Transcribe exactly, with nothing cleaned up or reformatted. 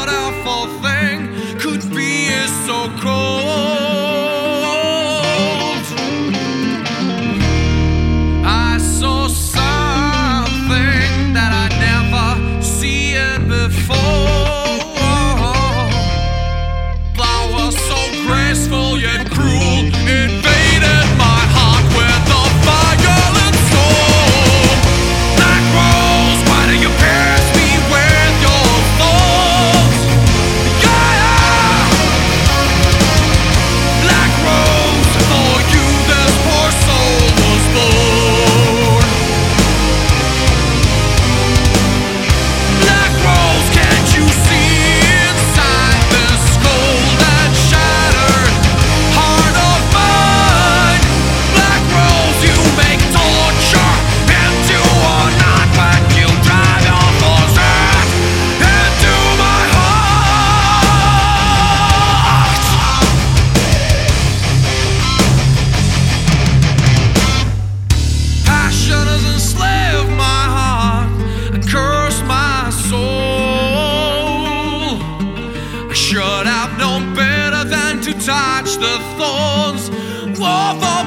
beautiful thing could be so cold. I saw something that I'd never seen before. Flowers so graceful yet cruel invaded my heart with a violent storm. Black rose, why do you pierce me with your thoughts? Yeah! Black rose, for you this poor soul was born. Black rose, can't you see inside this cold and shattered heart of mine? Black rose, you make torture into a knot when you drive your forces into my heart. Passion has enslaved my heart and cursed my soul. I should have known better than to touch the thorns of the